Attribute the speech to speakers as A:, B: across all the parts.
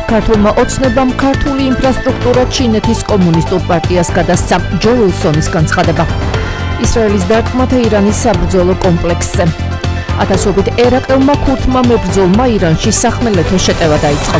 A: ქართულმა ოცნებამ ქართული ინფრასტრუქტურა ჩინეთის კომუნისტურ პარტიას გადასცა. ჯო უილსონის განცხადება. ისრაელის დარტყმათა ირანის საბრძოლო კომპლექსზე. ათასობით ერაყელმა ქურთმა მებრძოლმა ირანში სახმელეთო შეტევა დაიწყო.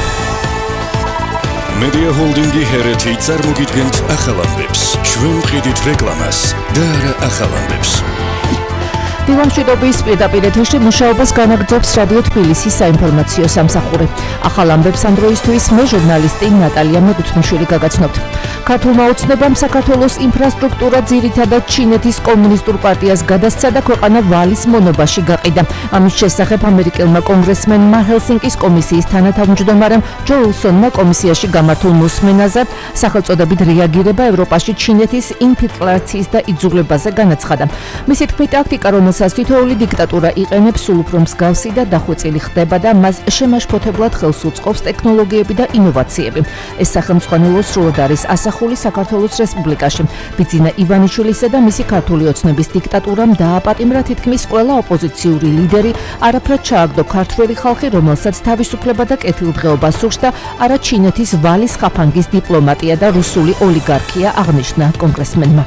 B: Media Holdingi Hereti წარმოგიდგენთ ახალ ამბებს. ჩვენ ვყიდით რეკლამას და არა ახალ ამბებს.
A: დილამშვიდობის პირდაპირ ეთერში მუშაობას განაგრძობს რადიო თბილისის საინფორმაციო სამსახური. ახალ ამბებს ამ დროისთვის მე ჟურნალისტი ნატალია მეგუთმიშვილი გაგაცნობთ. ქართულმა ოცნებამ საქართველოს ინფრასტრუქტურა ძირითადად ჩინეთის კომუნისტურ პარტიას გადასცა და ქვეყანა ვალის მონობაში გაყიდა. ამის შესახებ ამერიკელმა კონგრესმენმა ჰელსინკის კომისიის თანათავმჯდომარემ ჯო უილსონმა კომისიაში გამართულ მოსმენაზე სახელწოდებით რეაგირება ევროპაში ჩინეთის ინფილტრაციის და იძულებაზე განაცხადა. მისი თქმით, ტაქტიკა, რომელსაც თითოეული დიქტატურა იყენებს, სულ უფრო მსგავსი და დახვეწილი ხდება და მას შემაშფოთებლად ხელს უწყობს ტექნოლოგიები და ინოვაციები. ეს სახელმძღვანელო სრულად არის ასახული საქართველოს რესპუბლიკაში. ბიძინა ივანიშვილისა და მისი ქართული ოცნების დიქტატურამ დააპატიმრა თითქმის ყველა ოპოზიციური ლიდერი, არაფრად ჩააგდო ქართველი ხალხი, რომელსაც თავისუფლება და კეთილდღეობა სურს და არა ჩინეთის ვალის ხაფანგის დიპლომატია და რუსული ოლიგარქია, აღნიშნა კონგრესმენმა.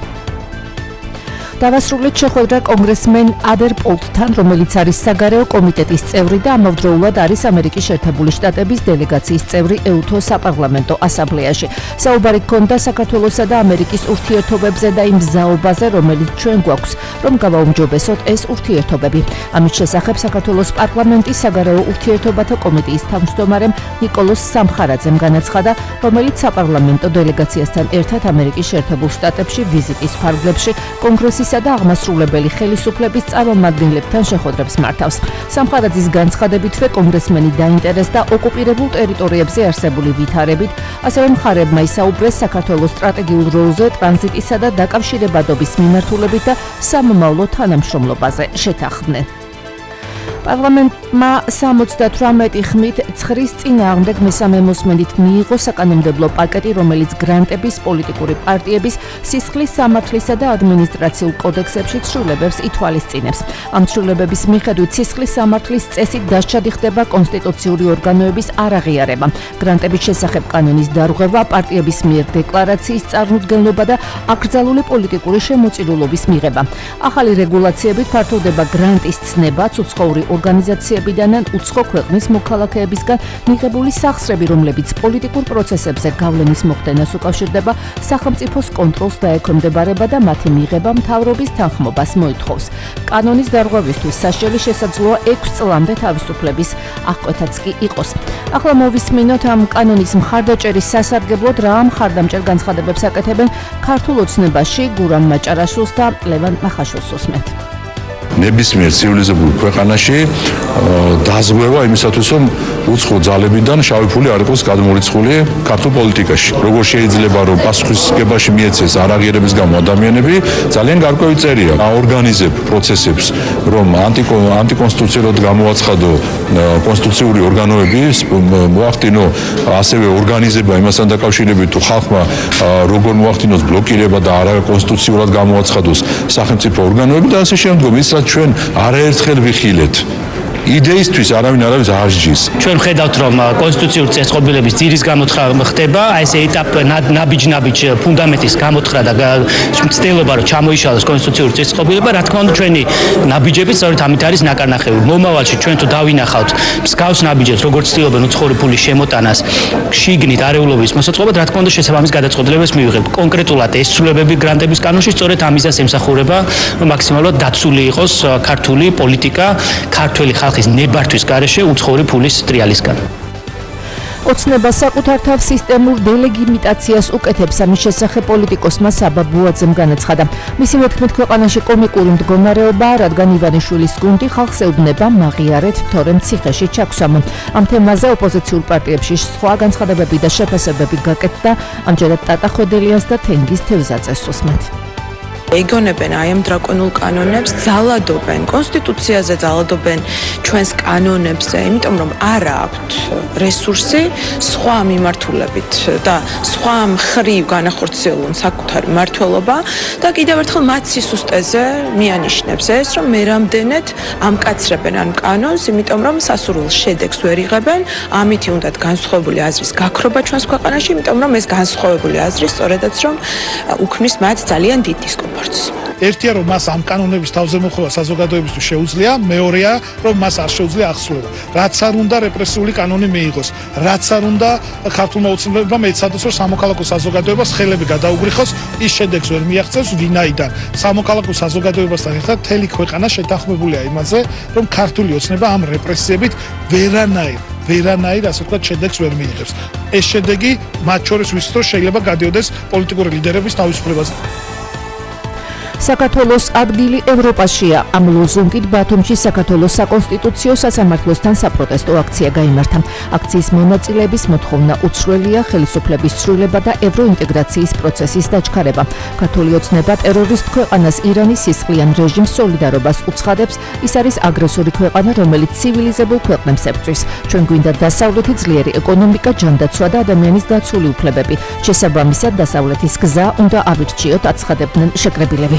A: დავასრულეთ შეხვედრა კონგრესმენ ადერ პოლტთან, რომელიც არის საგარეო კომიტეტის წევრი და ამავდროულად არის ამერიკის შეერთებული შტატების დელეგაციის წევრი ეუთო საპარლამენტო ასამბლეაში. საუბარი ჰქონდა საქართველოსა და ამერიკის ურთიერთობებზე და იმ მზაობაზე, რომელიც ჩვენ გვაქვს, რომ გავაუმჯობესოთ ეს ურთიერთობები. ამის შესახებ საქართველოს პარლამენტის საგარეო ურთიერთობათა კომიტეტის თავმჯდომარემ ნიკოლოზ სამხარაძემ განაცხადა, რომელიც საპარლამენტო დელეგაციასთან ერთად ამერიკის შეერთებულ შტატებში ვიზიტის ფარგლებში კონგრესის და აღმასრულებელი ხელისუფლების წარმომადგენლებთან შეხვედრებს მართავს. სამხარაძის განცხადებითვე კონგრესმენი დაინტერესდა ოკუპირებულ ტერიტორიებზე არსებული ვითარებით, ასევე მხარებმა ისაუბრეს საქართველოს სტრატეგიულ როლზე ტრანზიტისა და დაკავშირებადობის მიმართულებით და სამომავლო თანამშრომლობაზე შეთანხმდნენ. პარლამენტმა 78 ხმით 9 წინააღმდეგ მესამე მოსმენით მიიღო საკანონმდებლო პაკეტი, რომელიც გრანტების, პოლიტიკური პარტიების, სისხლის სამართლისა და ადმინისტრაციულ კოდექსებში ცვლილებებს ითვალისწინებს. ამ ცვლილებების მიხედვით სისხლის სამართლის წესით დასჯადი ხდება კონსტიტუციური ორგანოების არაღიარება, გრანტების შესახებ კანონის დარღვევა, პარტიების მიერ დეკლარაციის წარმოდგენობა და აკრძალული პოლიტიკური შემოწირულობის მიღება. ახალი რეგულაციებით ფართოვდება გრანტის ცნება, უცხოური ორგანიზაციებიდან ან უცხო ქვეყნის მოქალაქეებისგან მიღებული სახსრები, რომლებიც პოლიტიკურ პროცესებზე გავლენის მოხდენას უკავშირდება, სახელმწიფოს კონტროლს დაექვემდებარება და მათი მიღება მთავრობის თანხმობას მოითხოვს. კანონის დარღვევისთვის საშუალო შესაძლოა 6 წლამდე თავისუფლების აღკვეთაც კი იყოს. ახლა მოვისმინოთ ამ კანონის მხარდაჭერის სასარგებლოდ რა მხარდამჭერ განცხადებებს აკეთებენ ქართულ ოცნებაში გურამ მაჭარაშვილს და ლევან მახაშვილს უსმენთ.
C: ნებისმიერ ცივილიზებულ ქვეყანაში დაზღვევა იმისათვის, რომ უცხო ძალებიდან შავი ფული არ იყოს გადმორიცხული ქართულ პოლიტიკაში. როგორ შეიძლება რომ პასუხისმგებაში მიეცეს არაღიარების გამო ადამიანები, ძალიან გარკვევი წერია. აორგანიზებ პროცესებს, რომ ანტიკონსტიტუციურად გამოაცხადო კონსტიტუციური ორგანოები, მოახდინო ასევე ორგანიზება იმასთან დაკავშირებით, თუ ხალხმა როგორ მოახდინოს ბლოკირება და არაკონსტიტუციურად გამოაცხადოს სახელმწიფო ორგანოები და ასე შემდგომ. ის ჩვენ არაერთხელ ვიხილეთ. იდეისთვის არავინ არავის აღსჯის.
D: ჩვენ ვხედავთ, რომ კონსტიტუციური წესწყობილების ძირის გამოთხრა ხდება, აი ეს ეტაპი ნაბიჯ ფუნდამენტის გამოთხრა და მცდელობა რომ ჩამოიშალოს კონსტიტუციური წესწყობილება, რა თქმა უნდა ჩვენი ნაბიჯები სწორედ ამით არის ნაკარნახევი. მომავალში ჩვენ თუ დავინახავთ მსგავს ნაბიჯებს, როგორც ცდილობენ უცხოური ფულის შემოტანას, შიგნით არეულობის მოსაწყობად, რა თქმა უნდა შესაბამის გადაწყვეტილებას მივიღებთ. კონკრეტულად ეს ცვლილებები გრანტების კანონში სწორედ ამისას ემსახურება, რომ მაქსიმალურად დაცული იყოს ქართული პოლიტიკა, ქართველი ხალხის ნებართვის გარეშე უცხოური ფულის ტრიალისგან.
A: ოცნება საკუთარ თავს სისტემურ დელეგიმიტაციას უკეთებს, ამის შესახებ პოლიტიკოსმა საბა ბუაძემ განაცხადა. მისი თქმით, ქვეყანაში კომიკური მდგომარეობაა, რადგან ივანიშვილის გუნდი ხალხს ეუბნება მაღიარეთ, თორემ ციხეში ჩაქვსვამ. ამ თემაზე ოპოზიციურ პარტიებში სხვა განცხადებები და შეფასებები გაკეთდა. ამჯერად ტატა ხვედელიანს და თენგიზ თევზაძეს უსმენთ.
E: ეგონებენ აი ამ დრაკონულ კანონებს, ძალადობენ კონსტიტუციაზე, ძალადობენ ჩვენს კანონებზე, იმიტომ რომ არ აქვთ რესურსი სხვა მიმართულებით და სხვა მხრივ განახორციელონ საკუთარი მმართველობა და კიდევ ერთხელ მათ სისუსტეზე მიანიშნებს ეს, რომ მე რამდენად ამკაცრებენ ამ კანონს, იმიტომ რომ სასურველ შედეგს ვერ იღებენ, ამით უნდათ განსხვავებული აზრის გაქრობა ჩვენს ქვეყანაში, იმიტომ რომ ეს განსხვავებული აზრი სწორედაც რომ უქმნის მათ ძალიან დიდ დისკომფორტს.
F: ერთია რომ მას ამ კანონების თავზე მოხდა საზოგადოებისთვის შეუძლია, მეორეა რომ მას არ შეუძლია ახსოვება. რაც არ უნდა რეპრესიული კანონი მიიღოს, რაც არ უნდა ქართულმა ოცნებამ ეცადოს რომ სამოქალაქო საზოგადოებას ხელები გადაუგრიხოს, ის შედეგს ვერ მიაღწევს, ვინაიდან სამოქალაქო საზოგადოებასთან ერთად მთელი ქვეყანა შეთანხმებულია იმაზე, რომ ქართული ოცნება ამ რეპრესიებით ვერანაირ ასე ვთქვათ შედეგს ვერ მიიღებს. ეს შედეგი მათ შორის ვიცით რომ შეიძლება გადიოდეს პოლიტიკური ლიდერების თავისუფლებაზე.
A: საქართველოს ადგილი ევროპაშია. ამ ლოზუნგით ბათუმში საქართველოს საკონსტიტუციო სასამართლოსთან საპროტესტო აქცია გაიმართა. აქციის მონაწილეების მოთხოვნა უცვლელია ხელისუფლების ცვლილება და ევროინტეგრაციის პროცესის დაჩქარება. ქართული ოცნება ტერორისტ ქვეყანას ირანის სისხლიან რეჟიმს სოლიდარობას უცხადებს. ის არის აგრესორი ქვეყანა, რომელიც ცივილიზებულ ქვეყნებს ებრძვის. ჩვენ გვინდა დასავლეთი ძლიერი ეკონომიკა, ჯანდაცვა და ადამიანის დაცული უფლებები. შესაბამისად, დასავლეთის გზა უნდა ავირჩიოთ, აცხადებდნენ შეკრებილები.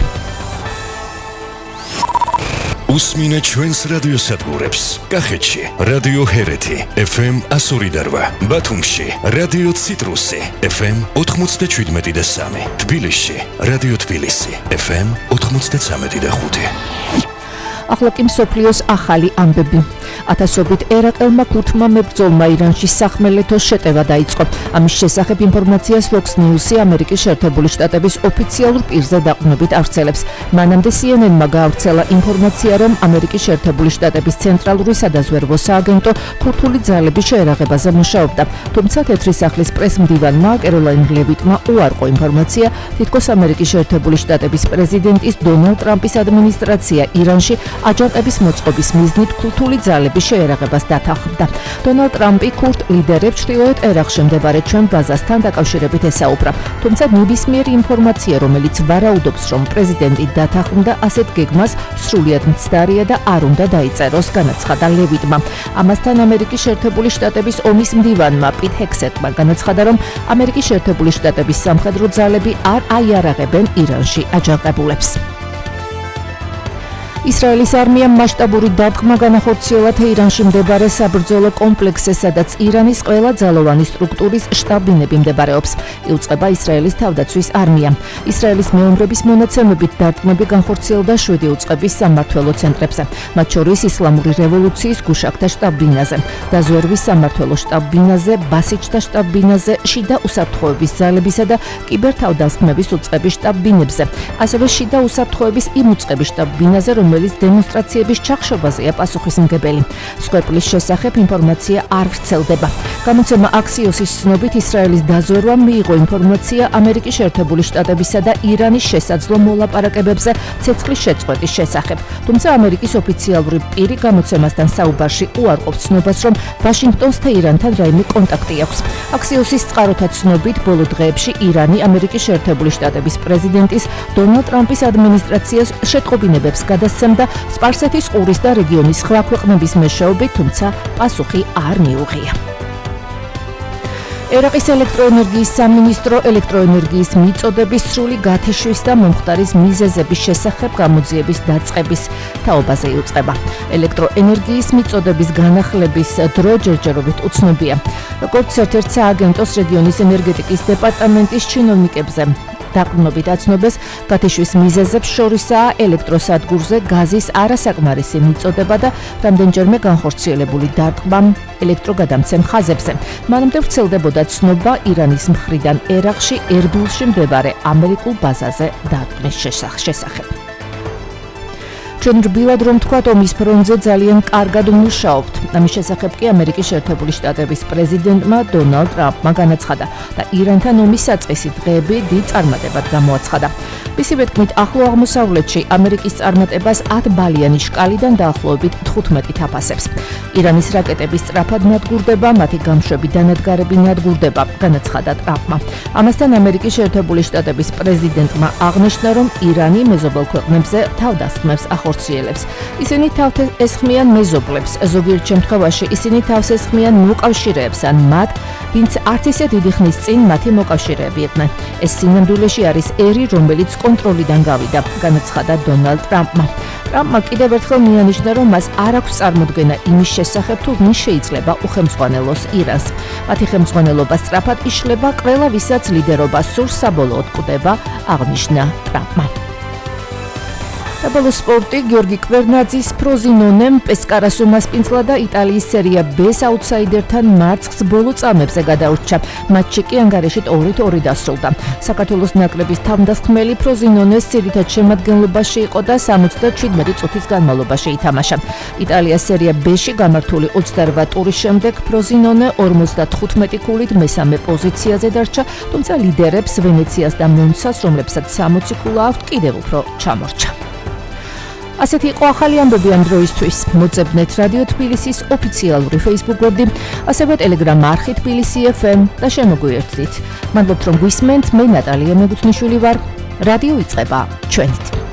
B: უსმინე ჩვენს რადიოსადგურებს. კახეთში რადიო ჰერეთი FM 102, ბათუმში რადიო ციტრუსი FM 97.3, თბილისში რადიო თბილისი FM 93.5.
A: ახლა კი მსოფლიოს ახალი ამბები. ათასობით ერაყელმა ქურთმა მებრძოლმა ირანში სახმელეთო შეტევა დაიწყო. ამის შესახებ ინფორმაციას Fox News-ი ამერიკის შეერთებული შტატების ოფიციალურ პირზე დაყრდნობით ავრცელებს. მანამდე CNN-მა გაავრცელა ინფორმაცია, რომ ამერიკის შეერთებული შტატების ცენტრალური სადაზვერვო სააგენტო ქურთული ძალების შეერაღებაზე მუშაობდა. თუმცა თეთრი სახლის პრესმდივანმა კეროლაინ ლევიტმა უარყო ინფორმაცია, თითქოს ამერიკის შეერთებული შტატების პრეზიდენტის დონალდ ტრამპის ადმინისტრაცია ირანში აჯანყების მოწყობის მიზნით ქურთული ძალების შეერაღებას დათანხმდა. დონალდ ტრამპი ქურთ ლიდერებს ჩრდილოეთ ერაყში მდებარე ჩვენ ბაზასთან დაკავშირებით ესაუბრა. თუმცა ნებისმიერი ინფორმაცია, რომელიც ვარაუდობს, რომ პრეზიდენტი დათანხმდა ასეთ გეგმას, სრულიად მცდარია და არ უნდა დაიწეროს, განაცხადა ლევიტმა. ამასთან ამერიკის შეერთებული შტატების ომის მდივანმა პიტ ჰექსეტმა განაცხადა, რომ ამერიკის შეერთებული შტატების სამხედრო ძალები არ აიარაღებენ ირანში აჯანყებულებს. ისრაელის არმიამ მასშტაბური დარტყმა განახორციელა თეირანში მდებარე საბრძოლო კომპლექსზე, სადაც ირანის ყველა ძალოვანი სტრუქტურის შტაბ-ბინები მდებარეობს. იუწყება ისრაელის თავდაცვის არმია. ისრაელის მეომრების მონაცემებით დარტყმები განხორციელდა 7 უწყების სამმართველო ცენტრებზე, მათ შორის ისლამური რევოლუციის გუშაქთა შტაბ-ბინაზე, დაზვერვის სამმართველო შტაბ-ბინაზე, ბასიჯთა შტაბ-ბინაზე, შიდა უსაფრთხოების ძალებისა და კიბერთავდასხმების უწყების შტაბ-ბინებზე, ასევე შიდა უსაფრთხოების იმ უწყების შტაბ-ბინაზე, რომელიც დემონსტრაციების ჩახშობაზეა პასუხისმგებელი. სვეპლის შესახებ ინფორმაცია არ ვრცელდება. გამოცემა აქსიოსის ცნობით ისრაელის დაზვერვამ მიიღო ინფორმაცია ამერიკის შეერთებული შტატებისა და ირანის შესაძლო მოლაპარაკებებზე ცეცხლის შეწყვეტის შესახებ. თუმცა ამერიკის ოფიციალური პირი გამოცემასთან საუბარში უარყოფს ცნობას, რომ ვაშინგტონს თეირანთან რაიმე კონტაქტი აქვს. აქსიოსის წყაროთა ცნობით ბოლო დღეებში ირანი ამერიკის შეერთებული შტატების პრეზიდენტის დონალდ ტრამპის ადმინისტრაციას შეტყობინებებს გადასცემდა სპარსეთის ყურის და რეგიონის სხვა ქვეყნების მეშვეობით, თუმცა პასუხი არ მიუღია. ერაყის ელექტროენერგიის სამინისტრო ელექტროენერგიის მიწოდების სრული გათიშვის და მომხდარის მიზეზების შესახებ გამოძიების დაწყების თაობაზე იუწყება. ელექტროენერგიის მიწოდების განახლების დრო ჯერჯერობით უცნობია. როგორც ერთ-ერთ სააგენტოს რეგიონის ენერგეტიკის დეპარტამენტის ჩინოვნიკებზე დაყრდნობით აცნობეს, გათიშვის მიზეზებს შორისაა ელექტროსადგურზე გაზის არასაკმარისი მიწოდება და რამდენჯერმე განხორციელებული დარტყმა ელექტროგადამცემ ხაზებზე. მანამდე ვრცელდებოდა ცნობა ირანის მხრიდან ერაყში ერბილში მდებარე ამერიკულ ბაზაზე დარტყმის შესახებ. ჩვენ რბილად რომ ვთქვათ, ომის ფრონტზე ძალიან კარგად ვმუშაობთ. ამის შესახებ კი ამერიკის შეერთებული შტატების პრეზიდენტმა დონალდ ტრამპმა განაცხადა და ირანთან ომის საწყისი დღეები დიდ წარმატებად გამოაცხადა. მისივე თქმით, ახლო აღმოსავლეთში ამერიკის წარმატებას 10 ბალიანი შკალიდან დაახლოებით 15 აფასებს. ირანის რაკეტების სწრაფად ნადგურდება, მათი გამშვები დანადგარები ნადგურდება, განაცხადა ტრამპმა. ამასთან ამერიკის შეერთებული შტატების პრეზიდენტმა აღნიშნა, რომ ირანი მეზობელ ქვეყნებზე თავდასხმებს ახორციელებს. ისინი თავს ესხმიან მეზობლებს, ზოგიერთ შემთხვევაში ისინი თავს ესხმიან მოკავშირეებს ან მათ, ვინც არც ისე დიდი ხნის წინ მათი მოკავშირეები იყვნენ. ეს სინამდვილეში არის ერი, რომელიც კონტროლიდან გავიდა, განაცხადა დონალდ ტრამპმა. ტრამპმა კიდევ ერთხელ მიანიშნა, რომ მას არ აქვს წარმოდგენა იმის შესახებ, თუ ვინ შეიძლება უხელმძღვანელოს ირანს. მათი ხელმძღვანელობა სწრაფად იშლება, ყველა ვისაც ლიდერობა სურს საბოლოოდ კვდება, აღნიშნა ტრამპმა. საბოლოო სპორტი გიორგი კვერნაძის ფროზინონემ პესკარას უმასპინძლა და იტალიის სერია B-ს აუთსაიდერთან მარცხს ბოლო წამებზე გადაურჩა. მატჩი კი ანგარიშით 2-2 დასრულდა. საქართველოს ნაკრების თავდასხმელი ფროზინონეს ძირითად შემადგენლობაში იყო და 77 წუთის განმავლობაში ითამაშა. იტალიას სერია B-ში გამართული 28 ტურის შემდეგ ფროზინონე 55 ქულით მესამე პოზიციაზე დარჩა, თუმცა ლიდერებს ვენეციას და მონცას, რომლებსაც 60 ქულა აქვთ, კიდევ უფრო ჩამორჩა. ასეთი იყო ახალი ამბები ამ დროისთვის. მოწებნეთ რადიო თბილისის ოფიციალური Facebook გვერდი, ასევე Telegram არხი თბილისი FM და შემოგვიერთდით. მადლობთ რომ გვისმენთ, მე ნატალია მეგუთნიშვილი ვარ. რადიო იწყება ჩვენით.